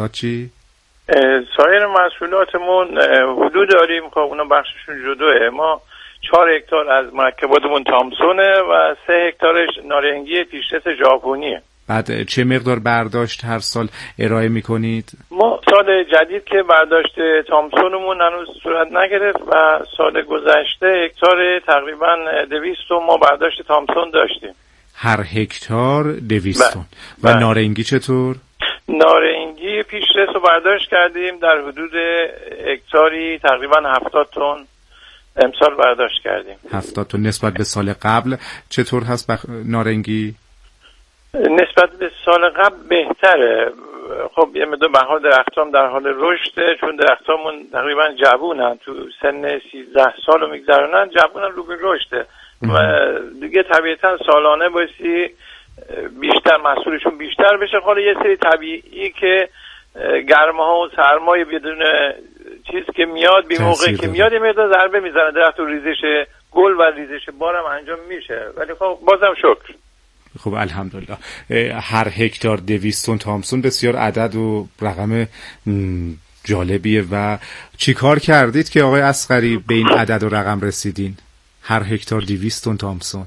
محصولات چی؟ سایر محصولاتمون حدود داریم. خب اونا بخششون جدوه. ما 4 هکتار از مرکباتمون تامسونه و 3 هکتارش نارنگی پیشرس ژاپنیه. بعد چه مقدار برداشت هر سال ارائه میکنید؟ ما سال جدید که برداشت تامسونمون هنوز صورت نگرفت و سال گذشته هکتار تقریبا 200 ما برداشت تامسون داشتیم. هر هکتار 200 تن. و نارنگی چطور؟ نارنگی پیشرس رو برداشت کردیم در حدود هکتاری تقریبا 70 تن امسال برداشت کردیم. 70 تن. نسبت به سال قبل چطور هست نارنگی؟ نسبت به سال قبل بهتره. خب یه مقدار بها درختام در حال رشده، چون درختامون تقریبا جوونن، تو سن 13 سالو میگذرونن، جوونن رو به رشده و دیگه طبیعتا سالانه بایستی بیشتر محصولشون بیشتر بشه. حالا یه سری طبیعی که گرماها و سرمایه بدون چیز که میاد بی موقع که میاد مقدار ضربه میزنه درخت و ریزش گل و ریزش بارم انجام میشه، ولی خب بازم شکر. خب الحمدلله. هر هکتار 200 تن تامسون بسیار عدد و رقم جالبیه. و چی کار کردید که آقای اصغری به این عدد و رقم رسیدین؟ هر هکتار 200 تن تامسون.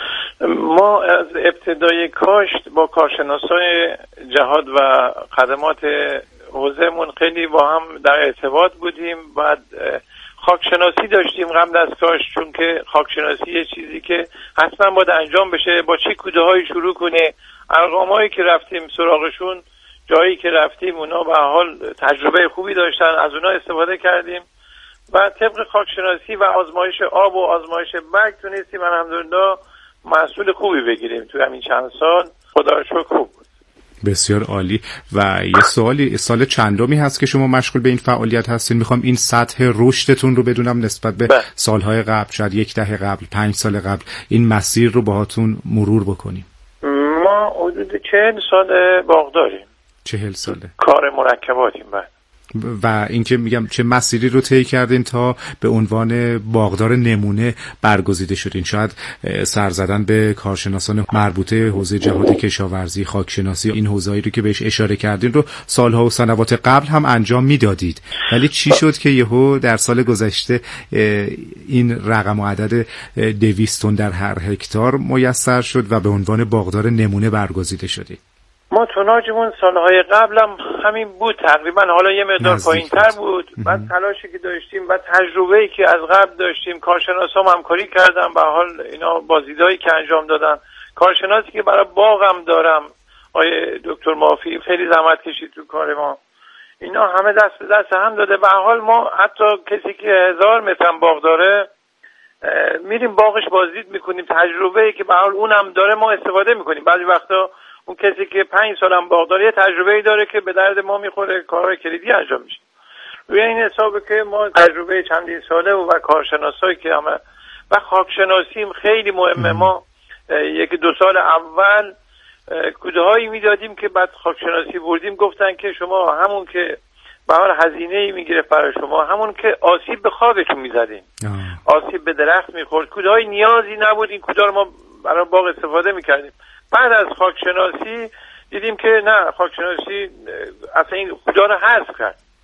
ما از ابتدای کاشت با کارشناسای جهاد و خدمات حوزه‌مون خیلی با هم در ارتباط بودیم. بعد خاکشناسی داشتیم قبل از کاشت، چون که خاکشناسی یه چیزی که حتما باید انجام بشه. با چه کوده‌هایی شروع کنه، ارقامایی که رفتیم سراغشون، جایی که رفتیم اونا به حال تجربه خوبی داشتن، از اونا استفاده کردیم و طبق خاکشناسی و آزمایش آب و آزمایش برگ تونستیم الحمدلله محصول خوبی بگیریم توی همین چند سال. خدا رو شکر خوب بود. بسیار عالی. و یه سال چندمی هست که شما مشغول به این فعالیت هستین؟ میخوام این سطح رشدتون رو بدونم نسبت به سالهای قبل، شاید 10 قبل، 5 سال قبل، این مسیر رو باهاتون مرور بکنیم. ما حدود 40 سال باغ داریم. 40 ساله کار مرکباتیم. و اینکه میگم چه مسیری رو طی کردین تا به عنوان باغدار نمونه برگزیده شدین؟ شاید سر زدن به کارشناسان مربوطه حوزه جهاد کشاورزی، خاکشناسی، این حوزه‌ای رو که بهش اشاره کردین رو سالها و سنوات قبل هم انجام میدادید، ولی چی شد که یهو در سال گذشته این رقم و عدد 200 تن در هر هکتار میسر شد و به عنوان باغدار نمونه برگزیده شدید؟ ما توناژمون سالهای قبلم همین بود تقریبا، حالا یه مقدار پایین‌تر بود. بعد تلاشی که داشتیم و تجربه‌ای که از قبل داشتیم، کارشناسام همکاری کردن، به حال اینا بازدیدایی که انجام دادن. کارشناسی که برای باغم دارم آیه دکتر مافی خیلی زحمت کشید تو کار ما، اینا همه دست به دست هم داده. به حال ما حتی کسی که 1000 متر باغ داره میریم باغش بازدید میکنیم، تجربه‌ای که به حال اونم داره ما استفاده میکنیم. بعضی وقتا اون کسی که 5 سالم باغداری یه تجربه‌ای داره که به درد ما میخوره، کارهای کلیدی انجام میشه. روی این حسابه که ما تجربه چندین ساله و کارشناسایی که همه و خاکشناسیم خیلی مهمه. ما 1-2 سال اول کوده‌هایی میدادیم که بعد خاکشناسی بردیم گفتن که شما همون که به هر هزینه‌ای میگیره برای شما، همون که آسیب به خوابتون میزدین، آسیب به درخت میخورد، کوده‌های نیازی نبود این کودا رو ما برای باغ استفاده میکردیم. بعد از خاکشناسی دیدیم که نه، خاکشناسی اصلا این کودا رو حذف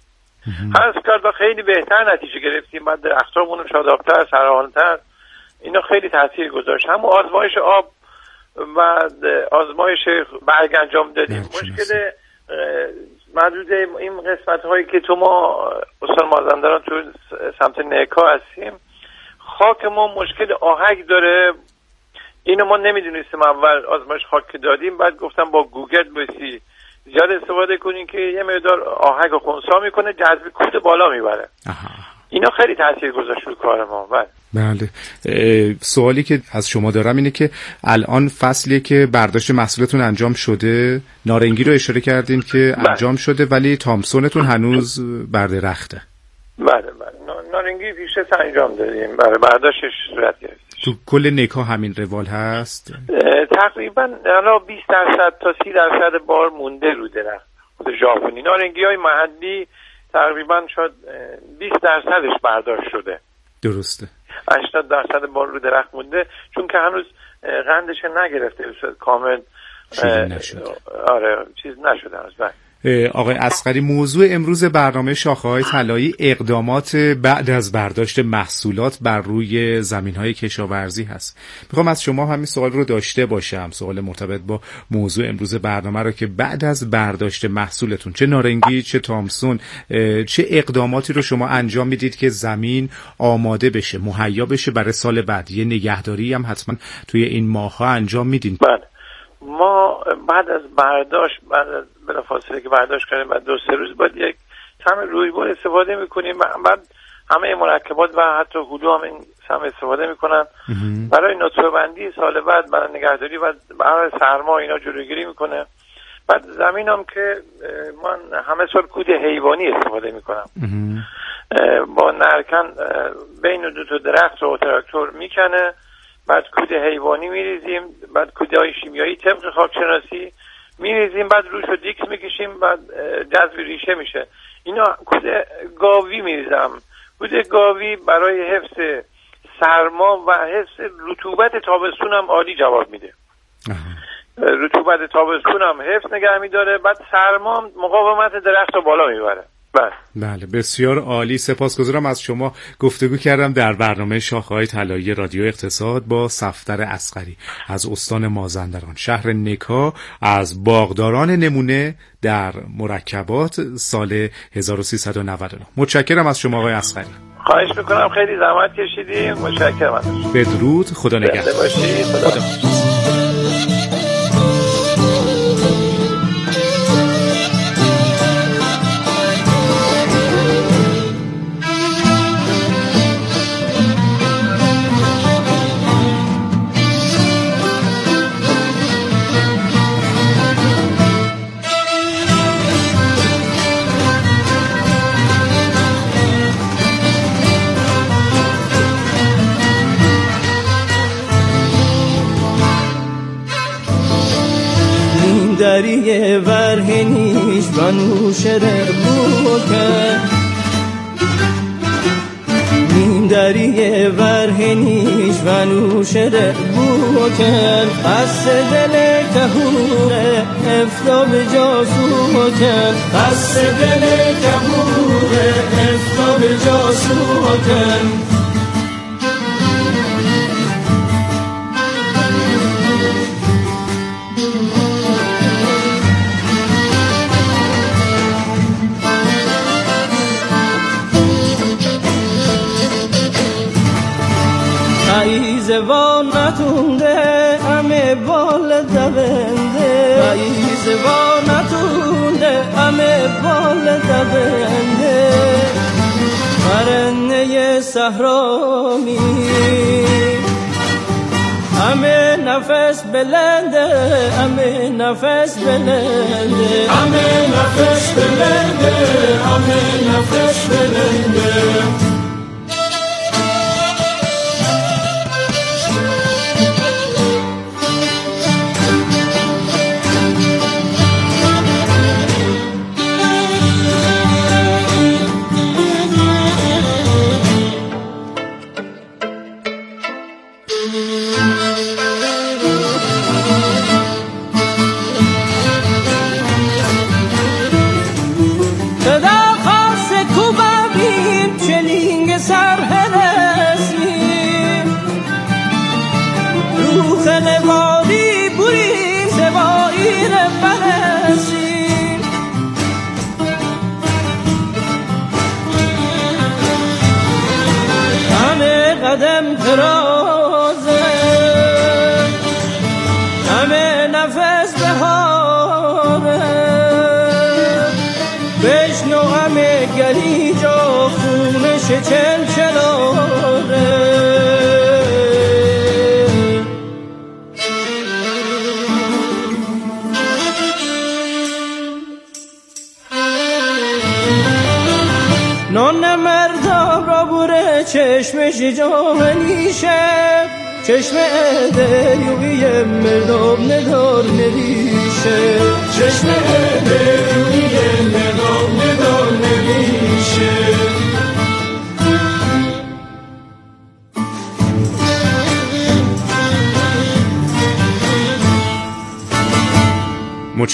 کرد و خیلی بهتر نتیجه گرفتیم. بعد درختامون شادابتر، سرحال‌تر، اینا خیلی تاثیر گذاشت. همون آزمایش آب و آزمایش برگ انجام دادیم. مشکل محدود این قسمت هایی که تو ما استان مازندران تو سمت نکا هستیم، خاک ما مشکل آهک داره. اینو ما نمیدونستیم اول آزمایش خاک که دادیم، بعد گفتم با گوگل بسی زیاد استفاده کنین که یه مقدار آهک رو خنثی میکنه، جذب کود بالا میبره. اینا خیلی تاثیر گذاشت رو کار ما. بله. سوالی که از شما دارم اینه که الان فصلیه که برداشت محصولتون انجام شده، نارنگی رو اشاره کردین که انجام شده ولی تامسونتون هنوز بر درخته. بله. نارنگی پیشرس انجام دادیم، برای برداشتش صورت گرفت. تو کل نکا همین روال هست؟ تقریبا الان 20% تا 30% بار مونده رو درخت خود ژاپنی. نارنگی‌های محلی تقریبا شاید 20% برداشت شده. درسته. 80% بار رو درخت مونده، چون که هنوز قندش نگرفته کامل. چیزی نشده. آره، چیز نشده هنوز. آقای اصغری، موضوع امروز برنامه شاخه‌های طلایی اقدامات بعد از برداشت محصولات بر روی زمین‌های کشاورزی هست. میخوام از شما همین سوال رو داشته باشم، سوال مرتبط با موضوع امروز برنامه رو، که بعد از برداشت محصولتون، چه نارنگی چه تامسون، چه اقداماتی رو شما انجام میدید که زمین آماده بشه، مهیا بشه برای سال بعد؟ یه نگهداری هم حتما توی این ماه‌ها انجام میدین. بله، ما بعد از برداشت، بعد از بلافاصله که برداشت کردیم، بعد 2-3 روز باید یک سم رویبار استفاده میکنیم. بعد همه مرکبات و حتی هلو هم این سم استفاده میکنن برای نطفه بندی سال بعد، برای نگهداری و برای سرما اینا جلوگیری میکنه. بعد زمین هم که من همه سال کود حیوانی استفاده میکنم، با نرکن بین 2 درخت رو تراکتور میکنه، بعد کود حیوانی میریزیم، بعد کودهای شیمیایی طبق خاکشناسی میریزیم، بعد روش رو دیکس میکشیم، بعد جذب ریشه میشه. اینا کود گاوی میریزم. کود گاوی برای حفظ سرما و حفظ رطوبت تابستون هم عالی جواب میده. رطوبت تابستون هم حفظ نگه میداره، بعد سرما مقاومت درخت رو بالا میبره. بله، بسیار عالی. سپاسگزارم از شما. گفتگو کردم در برنامه شاخه‌های طلایی رادیو اقتصاد با صفدر اصغری از استان مازندران، شهر نکا، از باغداران نمونه در مرکبات سال 1399. متشکرم از شما آقای اصغری. خواهش میکنم، خیلی زحمت کشیدیم. متشکرم. بدرود، خدا نگهدار. دریه ورهنیش بنوشر بوکن، این دریه ورهنیش بنوشر بوکن، قصد دل کهوره افتاب جاسوکن، قصد دل کهوره افتاب جاسوکن. ایزوان نتونده همه بال دونده، ایزوان نتونده همه بال دونده، پرنده صحرامی همه نفس بلنده، همه نفس بلنده، همه نفس بلنده، همه نفس بلنده. قدم درازه همه نفس بهاره، بشنو همه گلیج و خونش چلچلاره. نان مردم را بوره چشمش جامنیشه، چشم دریوی مردم ندار نریشه، چشم دریوی مردم ندار نریشه.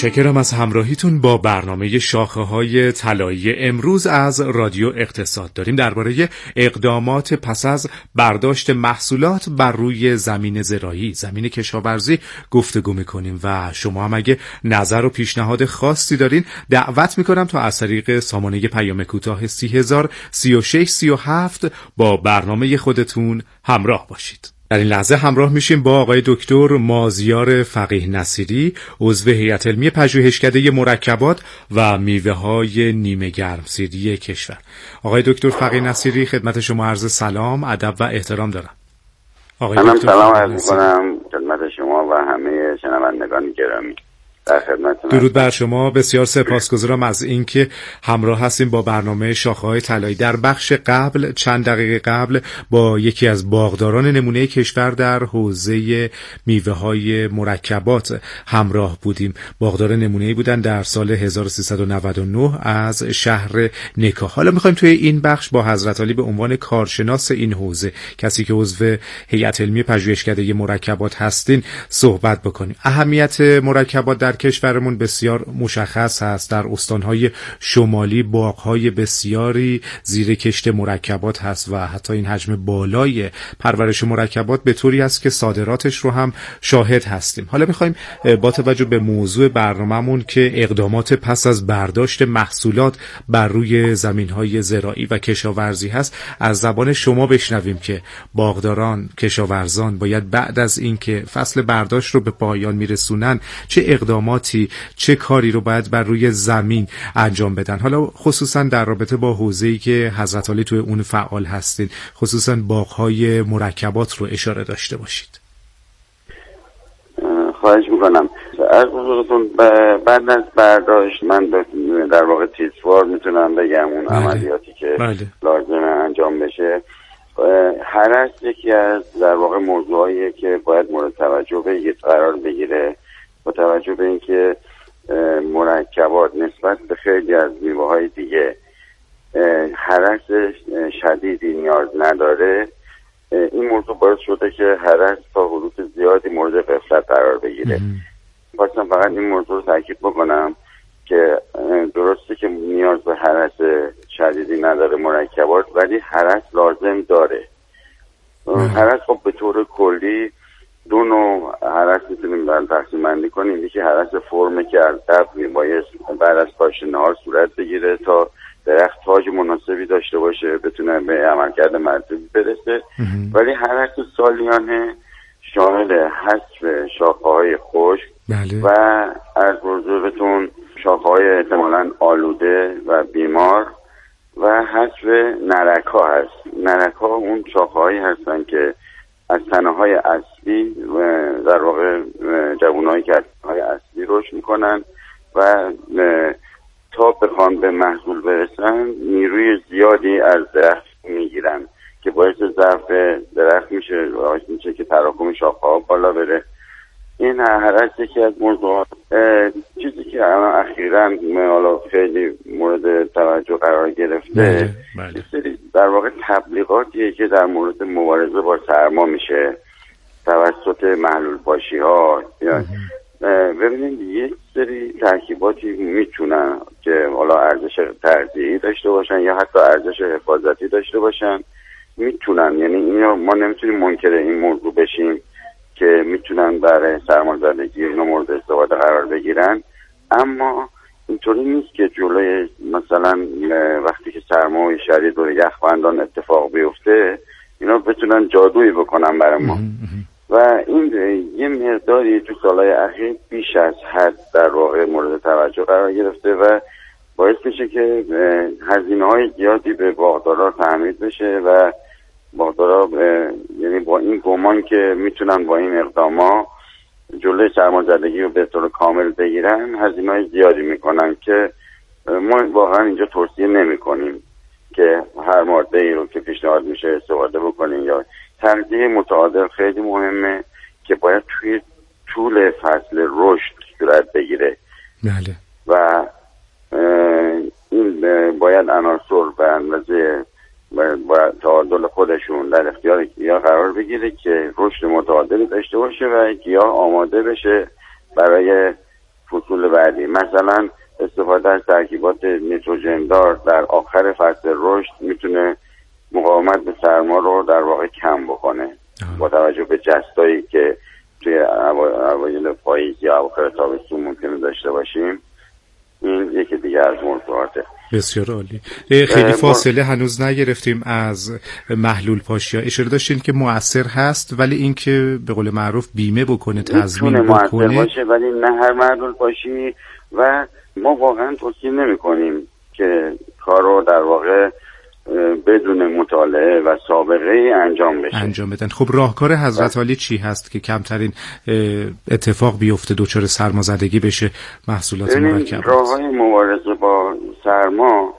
متشکرم از همراهیتون با برنامه شاخه‌های طلایی. امروز از رادیو اقتصاد داریم درباره اقدامات پس از برداشت محصولات بر روی زمین زراعی، زمین کشاورزی گفتگو میکنیم و شما هم اگه نظر و پیشنهاد خاصی دارین دعوت میکنم تا از طریق سامانه پیام کوتاه 303637 با برنامه خودتون همراه باشید. در این لحظه همراه میشیم با آقای دکتر مازیار فقیه نصیری، عضو هیئت علمی پژوهشکده مرکبات و میوه‌های نیمه گرمسیری کشور. آقای دکتر فقیه نصیری، خدمت شما عرض سلام، ادب و احترام دارم. آقای دکتر سلام عرض می‌کنم خدمت شما و همه شنوندگان گرامی. درود بر شما. بسیار سپاسگزارم از اینکه همراه هستیم با برنامه شاخه‌های طلایی. در بخش قبل، چند دقیقه قبل، با یکی از باغداران نمونه کشور در حوزه میوه‌های مرکبات همراه بودیم. باغدار نمونه‌ای بودن در سال 1399 از شهر نکا. حالا می‌خوایم توی این بخش با حضرت عالی به عنوان کارشناس این حوزه، کسی که عضو هیئت علمی پژوهشکده مرکبات هستین، صحبت بکنیم. اهمیت مرکبات در کشورمون بسیار مشخص هست. در استانهای شمالی باغهای بسیاری زیر کشت مرکبات هست و حتی این حجم بالای پرورش مرکبات به طوری است که صادراتش رو هم شاهد هستیم. حالا میخوایم با توجه به موضوع برنامه‌مون که اقدامات پس از برداشت محصولات بر روی زمینهای زراعی و کشاورزی هست، از زبان شما بشنویم که باغداران، کشاورزان باید بعد از اینکه فصل برداشت رو به پایان میرسونن چه اقداماتی، چه کاری رو باید بر روی زمین انجام بدن. حالا خصوصا در رابطه با حوزه‌ای که حضرت عالی توی اون فعال هستین، خصوصا باغ‌های مرکبات رو اشاره داشته باشید. خواهش میکنم. از حضورتون بعد از برداشت من در واقع تیزوار میتونم بگم اون عملیاتی که لازمه انجام بشه. هرس یکی از در واقع موضوعایی که باید مورد توجه قرار بگیره، با توجه به اینکه مرکبات نسبت به خیلی از میوه‌های دیگه هرس شدیدی نیاز نداره. این موضوع باعث شده که هرس تا حدود زیادی مورد غفلت قرار بگیره. خواستم فقط این موضوع رو تاکید بکنم که درسته که نیاز به هرس شدیدی نداره مرکبات، ولی هرس لازم داره. هرس خب به طور کلی دو نوع هرس میتونیم در تقسیم بندی کنیم. یکی هرس فرمه که از قبل میبایست بعد از کاشت نهال صورت بگیره تا درخت تاج مناسبی داشته باشه، بتونه به عملکرد مطلوبی برسه. ولی هرس سالیانه شامل حذف شاخه‌های خشک و از حضورتون شاخه‌های احتمالاً آلوده و بیمار و حذف نرک‌ها هست. نرک‌ها اون شاخه‌هایی هستن که از تنه‌های اصلی در واقع جوانایی که از تنه‌های اصلی رشد میکنن و تا بخوان به محصول برسن نیروی زیادی از درخت میگیرن که باعث ضعف درخت میشه، باعث میشه که تراکم شاخه‌ها بالا بره. این هرس یکی از موضوعات. چیزی که اخیراً حالا خیلی مورد توجه قرار گرفته در واقع تبلیغاتیه که در مورد مبارزه با سرما میشه توسط محلول پاشی ها. ببینید یک سری ترکیباتی میتونن که حالا ارزش تغذیه‌ای داشته باشن یا حتی ارزش حفاظتی داشته باشن، میتونن، یعنی اینو ما نمیتونیم منکر این موضوع بشیم که میتونن برای سرمازدگی اینا مورد استفاده قرار بگیرن، اما اینطوری نیست که جلوی مثلا وقتی که سرمای شدید و یخبندان اتفاق بیفته اینا بتونن جادویی بکنن برای ما. و این یه مقداری تو سالهای اخیر بیش از حد در واقع مورد توجه قرار گرفته و باعث میشه که هزینه‌های زیادی به باغدارا تحمیل بشه و باغدارا یعنی با این گمان که میتونن با این اقداما جلوی سرمازدگی رو به طور کامل بگیرن هزینه‌های زیادی میکنن که ما واقعا اینجا توصیه نمی‌کنیم که هر ماده‌ای رو که پیشنهاد میشه استفاده بکنین. یا تغذیه متعادل خیلی مهمه که باید توی طول فصل رشد صورت بگیره. بله. و این باید عناصر به اندازه با تعادل خودشون در اختیار گیاه قرار بگیره که رشد متعادلی داشته باشه و گیاه آماده بشه برای فصول بعدی. مثلا استفاده از ترکیبات نیتروژن دار در آخر فصل رشد میتونه مقاومت به سرما رو در واقع کم بکنه با توجه به جستایی که توی اوایل پاییز یا اواخر تابستون ممکنه داشته باشیم. این یکی دیگه از موضوعاته. بسیار عالی. خیلی فاصله هنوز نگرفتیم از محلول پاشی. اشاره داشتین که مؤثر هست، ولی این که به قول معروف بیمه بکنه، تضمین بکنه، مؤثر باشه، ولی نه هر محلول پاشی. و ما واقعا توصیه نمی‌کنیم که کارو در واقع بدون مطالعه و سابقه انجام بدن. خب راهکار حضرت علی چی هست که کمترین اتفاق بیفته، دچار سرمازدگی بشه محصولات مرکبات؟ راههای مبارزه با سرما،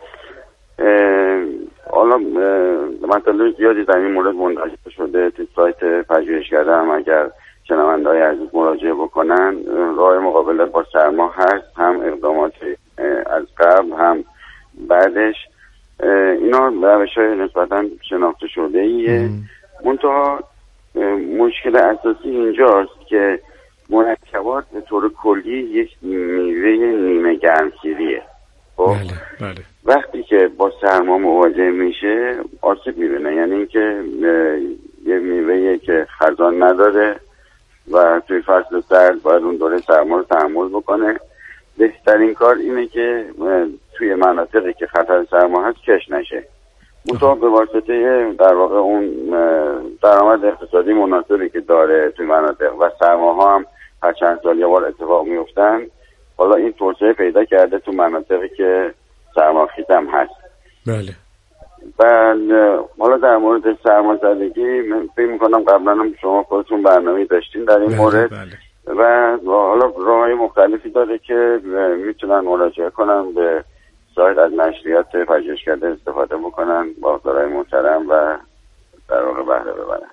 حالا مطالب زیادی در این مورد منتشر شده تو سایت پژوهشکده هم اگر شنونده‌های عزیز مراجعه بکنن، راه مقابله با سرما هست، هم اقدامات از قبل هم بعدش. اینا روش‌های نسبتاً شناخته شده ایه. منتها مشکل اساسی اینجاست که مرکبات به طور کلی یک میوه نیمه گرمسیریه. بله. وقتی که با سرما مواجه میشه آسیب میبینه، یعنی اینکه یه میوه‌ایه که خزان نداره و توی فصل سرد باید اون دوره سرما رو تحمل بکنه. بهترین کار اینه که توی مناطقی که خطر سرما هست کش نشه. منتها به واسطه در واقع اون درآمد اقتصادی مناسبی که داره توی مناطق و سرماها هم هر چند سال یه بار اتفاق میفتن، حالا این توسعه پیدا کرده تو مناطقی که سرماخیز هم هست. بله. و حالا در مورد سرمازدگی من فکر می‌کنم قبلا هم شما خودتون برنامه‌ای داشتین در این مورد. و حالا راه‌های مختلفی داره که میتونن مراجعه کنن به سایت، از نشریات پژوهشکده استفاده بکنن، باغدارای محترم، و در واقع بهره ببرن.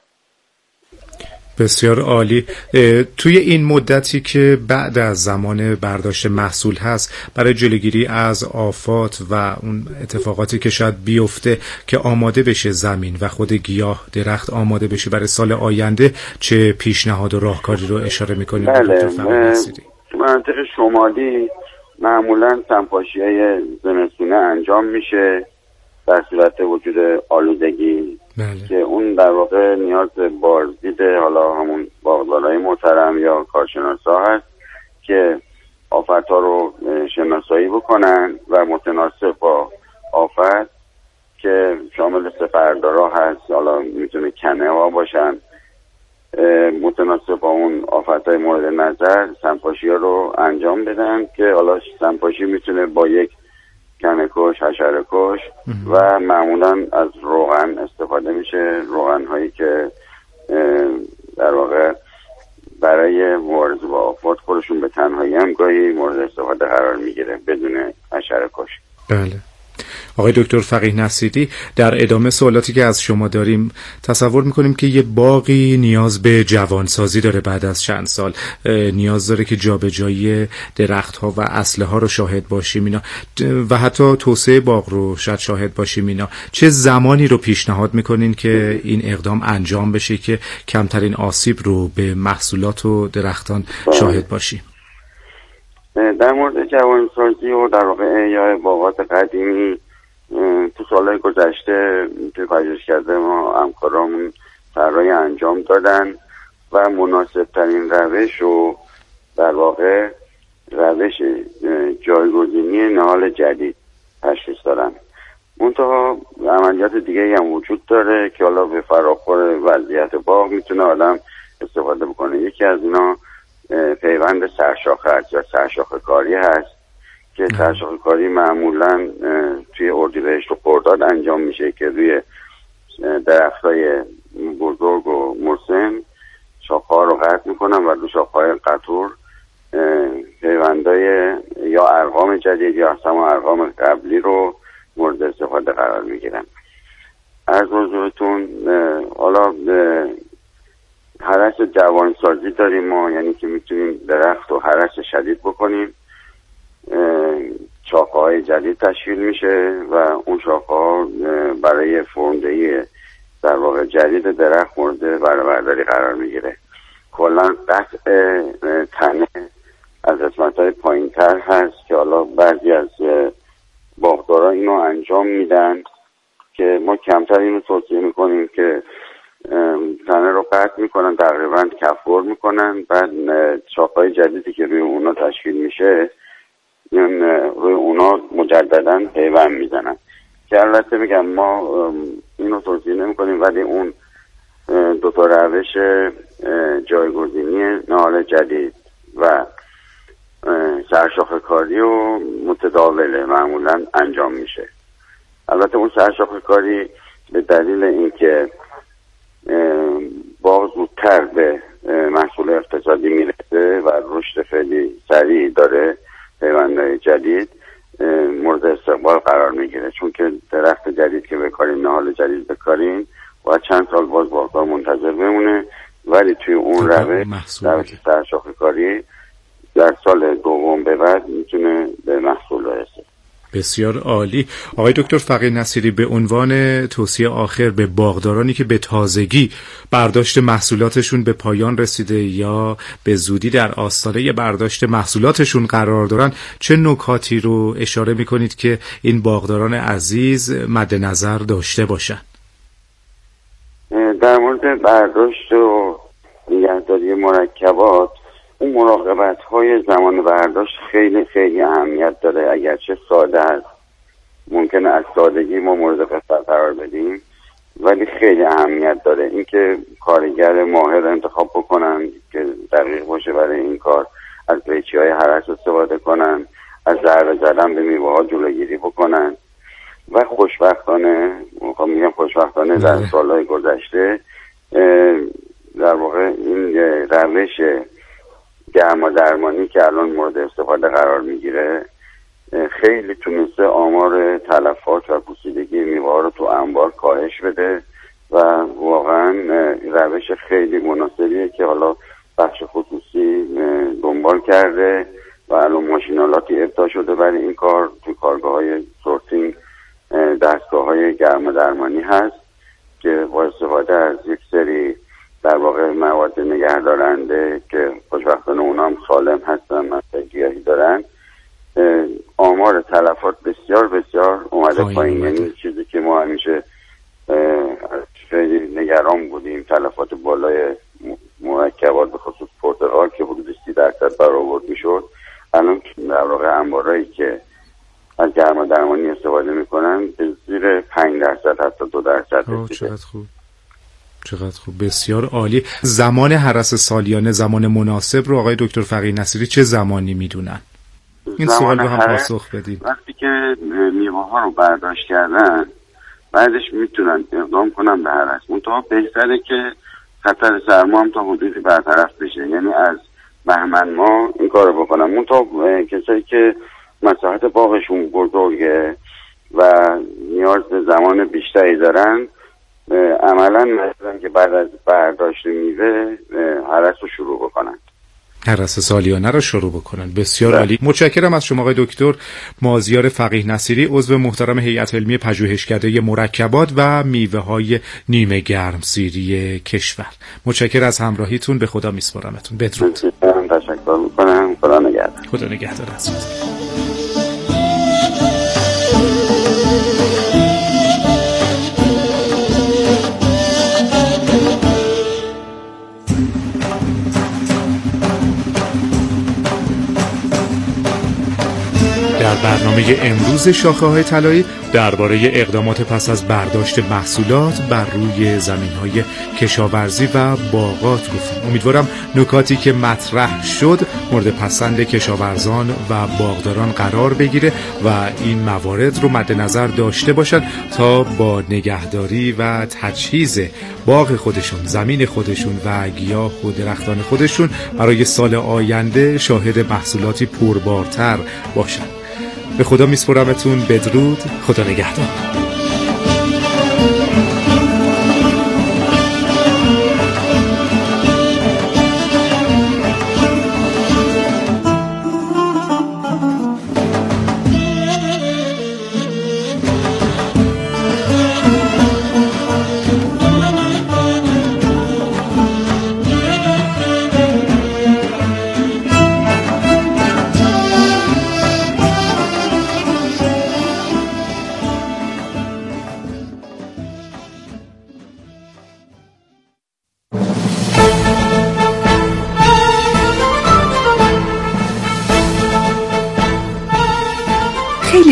بسیار عالی. توی این مدتی که بعد از زمان برداشت محصول هست، برای جلوگیری از آفات و اون اتفاقاتی که شاید بیفته که آماده بشه زمین و خود گیاه، درخت آماده بشه برای سال آینده، چه پیشنهاد و راهکاری رو اشاره میکنید؟ بله، تو مناطق شمالی معمولا سمپاشی‌های زمستونه انجام میشه در صورت وجود آلودگی. بله. که اون در واقع نیاز بازدید حالا همون باغدارای محترم یا کارشناسا هست که آفت‌ها رو شناسایی بکنن و متناسب با آفت که شامل سپردارا هست، حالا میتونه کنه ها باشن، متناسب با اون آفت‌های مورد نظر سمپاشی ها رو انجام بدن که حالا سمپاشی میتونه با یک کنه‌کش، حشره‌کش و معمولا از روغن استفاده میشه، روغن هایی که در واقع برای مبارزه با آفات خودشون به تنهایی هم گاهی مورد استفاده قرار میگیره بدون حشره‌کش. بله. آقای دکتر فقیه نصیری، در ادامه سوالاتی که از شما داریم تصور میکنیم که یه باغی نیاز به جوانسازی داره بعد از چند سال، نیاز داره که جابجایی درخت‌ها و اسلحه‌ها رو شاهد باشیم اینا، و حتی توسعه باغ رو شاید شاهد باشیم اینا. چه زمانی رو پیشنهاد میکنین که این اقدام انجام بشه که کمترین آسیب رو به محصولات و درختان شاهد باشیم؟ در مورد جوانسازی و در واقع احیای باغات قدیمی تو سالهای گذشته توی پژوهشکده ما همکارامون طراحی انجام دادن و مناسب ترین روش و در واقع روش جایگزینی نهال جدید تشخیص دادن. منتها عملیات دیگه هم وجود داره که حالا به فراخور وضعیت باغ میتونه آدم استفاده بکنه. یکی از اینا پیوند سرشاخه هست یا سرشاخه کاری هست که سرشاخه کاری معمولا توی اردیبهشت و خرداد انجام میشه که روی درختای بزرگ و مسن شاخه‌ها رو قطع میکنن و رو شاخه‌های قطور پیوندای یا ارقام جدید یا اصلا ارقام قبلی رو مورد استفاده قرار میگیرن. از حضورتون حالا هرس جوانسازی داریم ما، یعنی که میتونیم درخت رو هرس شدید بکنیم، شاخه‌های جدید تشکیل میشه و اون شاخه‌ها برای فرم‌دهی در واقع جدید درخت مورد بهره‌برداری قرار میگیره. کلا قطع تنه از قسمت‌های پایین‌تر هست که حالا بعضی از باغداران اینو انجام میدن که ما کمتر اینو توصیه میکنیم که تنه رو قطع میکنن، تقریبا کفور میکنن، بعد چاق‌های جدیدی که روی اونا تشکیل میشه روی اونا مجددا پیوند میزنن که البته میگم ما اینو توصیه نمیکنیم، ولی اون دو تا روش جایگزینی نهال جدید و سرشاخه کاری و متداوله معمولا انجام میشه. البته اون سرشاخه کاری به دلیل اینکه باغ زودتر به محصول اقتصادی میرسه و رشد خیلی سریع داره، پیوندهای جدید مورد استقبال قرار میگیره، چون که درخت جدید که بکاریم، نهال جدید بکاریم و چند سال باز باغدار منتظر بمونه، ولی توی اون روش سرشاخه کاری در سال دوم به بعد میتونه به محصول برسه. بسیار عالی. آقای دکتر فقیه نصیری، به عنوان توصیه آخر به باغدارانی که به تازگی برداشت محصولاتشون به پایان رسیده یا به زودی در آستانه برداشت محصولاتشون قرار دارن، چه نکاتی رو اشاره میکنید که این باغداران عزیز مد نظر داشته باشن؟ در مورد برداشت و نگهداری مرکبات، اون مراقبت‌های زمان برداشت خیلی خیلی اهمیت داره. اگرچه ساده است، ممکنه از سادگی ما مورد قصد قرار بدیم، ولی خیلی اهمیت داره اینکه کارگر ماهر انتخاب بکنن که دقیق باشه برای این کار، از قیچی‌های هرس استفاده کنن، از ضربه زدن به میوه‌ها جلوگیری بکنن و خوشبختانه در سالهای گذشته در واقع این روش گرما درمانی که الان مورد استفاده قرار میگیره خیلی تونسته آمار تلفات و پوسیدگی میوه‌ها رو تو انبار کاهش بده و واقعا روش خیلی مناسبیه که حالا بخش خصوصی دنبال کرده و الان ماشینالاتی ابداع شده برای این کار. تو کارگاه‌های سورتینگ دستگاه‌های گرما درمانی هست که با استفاده از یک سری در واقع مواد نگهدارنده که خوشبختانه اونا هم سالم هستن، ماده گیاهی دارن، آمار تلفات بسیار بسیار اومده پایین. یعنی چیزی که ما همیشه خیلی نگران بودیم، تلفات بالای مرکبات به خصوص پرتقال که حدود 30% برآورد میشد، الان در واقع انبارایی که از گرما درمانی استفاده میکنن به زیر 5% حتی 2%. چقدر خوب، چقدر خوب، بسیار عالی. زمان هرس سالیانه، زمان مناسب رو آقای دکتر فقیه نصیری چه زمانی میدونن؟ این سوال رو هم پاسخ بدید. وقتی که میوه ها رو برداشت کردن بعدش میتونن اقدام کنن به هرس. منتها بهتره که خطر سرما هم تا حدودی برطرف بشه، یعنی از بهمن ماه این کارو بکنن. منتها کسایی که مساحت باغشون بزرگه و نیاز به زمان بیشتری دارن، عملا مثلا که بعد از برداشت میوه هرس رو شروع بکنن، هرس سالیانه رو شروع بکنن. بسیار عالی. متشکرم از شما آقای دکتر مازیار فقیه نصیری، عضو محترم هیئت علمی پژوهشکده مرکبات و میوه‌های نیمه گرمسیری کشور. متشکرم از همراهیتون، به خدا میسپارمتون. بدرود. تشکر میکنم. خدا نگهدار. خدا نگهدار. در برنامه امروز شاخه‌های طلایی درباره اقدامات پس از برداشت محصولات بر روی زمین‌های کشاورزی و باغات گفتیم. امیدوارم نکاتی که مطرح شد مورد پسند کشاورزان و باغداران قرار بگیره و این موارد رو مد نظر داشته باشن تا با نگهداری و تجهیز باغ خودشون، زمین خودشون و گیاه و درختان خودشون برای سال آینده شاهد محصولاتی پربارتر باشن. به خدا میسپرمتون. بدرود. خدا نگهدار.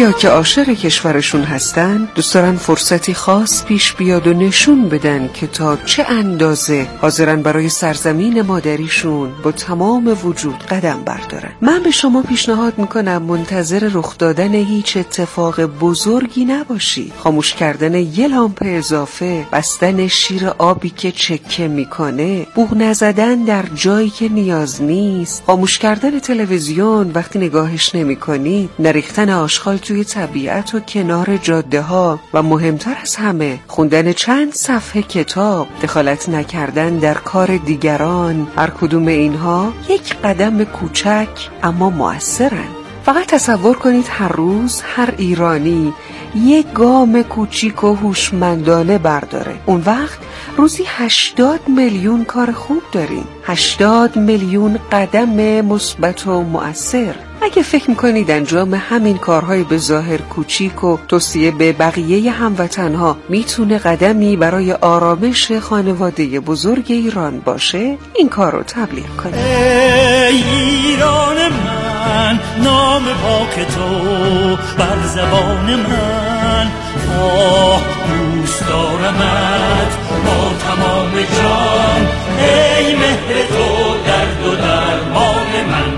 حالا که عاشق کشورشون هستن دوست دارن فرصتی خاص پیش بیاد و نشون بدن که تا چه اندازه حاضرن برای سرزمین مادریشون با تمام وجود قدم بردارن. من به شما پیشنهاد میکنم منتظر رخ دادن هیچ اتفاق بزرگی نباشی. خاموش کردن یه لامپ اضافه، بستن شیر آبی که چکه میکنه، بوق نزدن در جایی که نیاز نیست، خاموش کردن تلویزیون وقتی نگاهش نمیکنی، نریختن آشغال توی طبیعت و کنار جاده ها و مهمتر از همه خوندن چند صفحه کتاب، دخالت نکردن در کار دیگران. هر کدوم اینها یک قدم کوچک اما مؤثرن. فقط تصور کنید هر روز هر ایرانی یک گام کوچیک و هوشمندانه برداره. اون وقت روزی 80 میلیون کار خوب داریم، 80 میلیون قدم مثبت و مؤثر. اگه فکر میکنید انجام همین کارهای به ظاهر کوچیک و توصیه به بقیه هموطنها میتونه قدمی برای آرامش خانواده بزرگ ایران باشه، این کار رو تبلیغ کنید. ای ایران من، نام پاک تو بر زبان من، دوست دارمت با تمام جان. ای مهر تو درد و درمان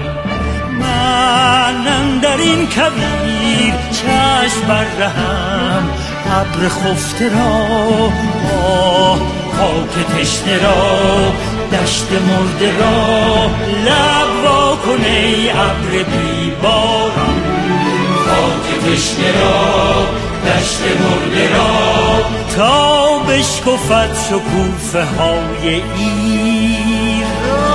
من در این کویر چشم برهم، ابر خفته را خاک تشنه را، دشت مرده را لب وا کن ای ابر بیباران. خاک تشنه را، دشت مرده را، تا بشکفد شکوفه های ایران.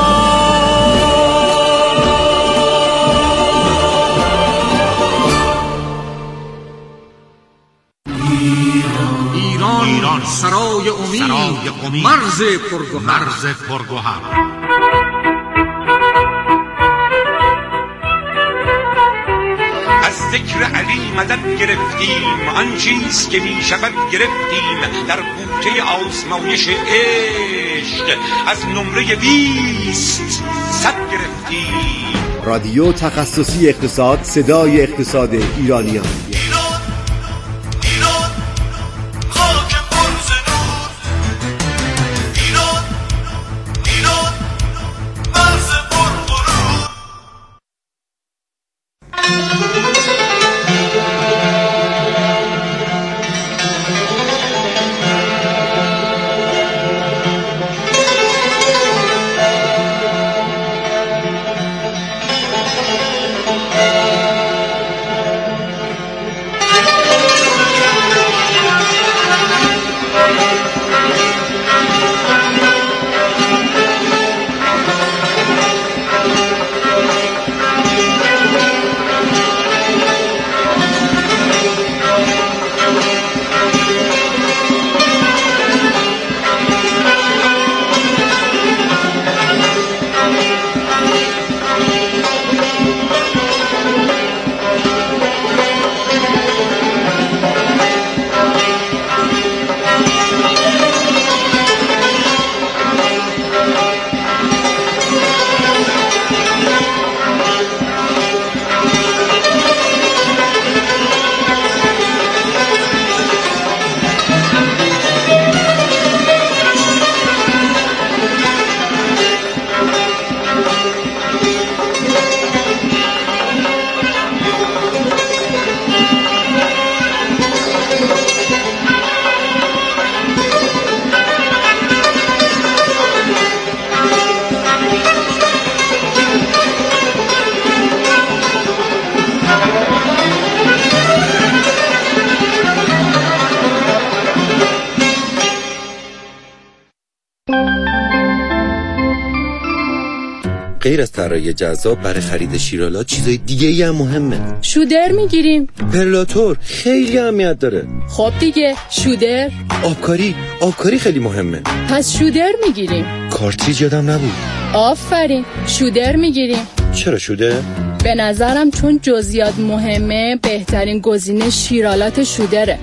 ایران سرای امید، مرز پرگوهر. از ذکر علی مدد گرفتیم، آن چیز که می شود گرفتیم. در بوته آزمایش عشق از نمره 20 100 گرفتیم. رادیو تخصصی اقتصاد، صدای اقتصاد ایرانیان. غیر از طراحی جذاب برای خرید شیرالا چیزای دیگه‌ای هم مهمه. شودر میگیریم. پرلاتور خیلی اهمیت داره. خب دیگه شودر. آبکاری خیلی مهمه. پس شودر میگیریم. کارتریج یادم نبود. آفرین، شودر میگیریم. چرا شودر؟ به نظرم چون جزئیات مهمه، بهترین گزینه شیرالات شودره.